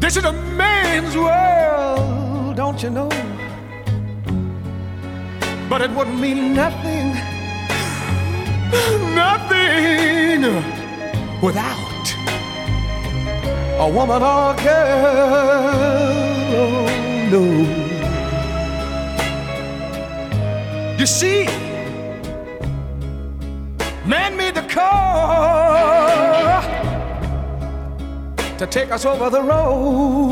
This is a man's world, don't you know? But it wouldn't mean nothing, nothing without a woman or a girl. No. You see, man made the car to take us over the road.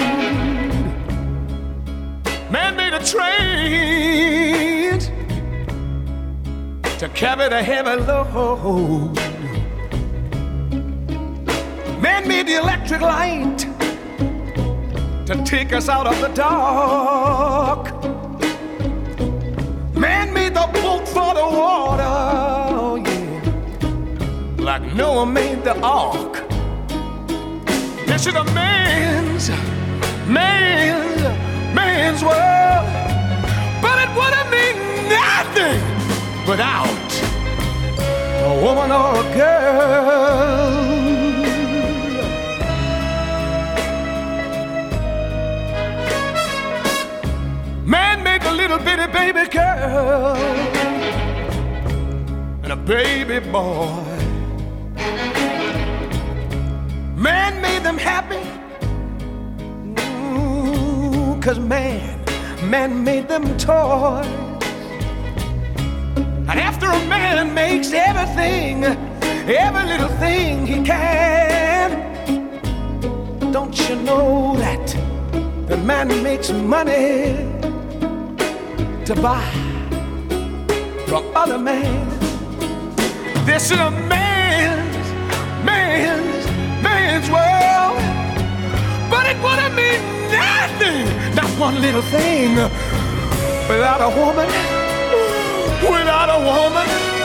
Man made a train to carry the heavy load. Man made the electric light to take us out of the dark. Man made the boat for the water, oh yeah, like Noah made the ark. This is a man's world, but it wouldn't mean nothing without a woman or a girl. Man make a little bitty baby girl and a baby boy. Man made them happy, 'cause man made them toys. And after a man makes everything, every little thing he can, don't you know that the man makes money to buy from other men? This is a man's world, but it wouldn't mean nothing, not one little thing, without a woman, without a woman.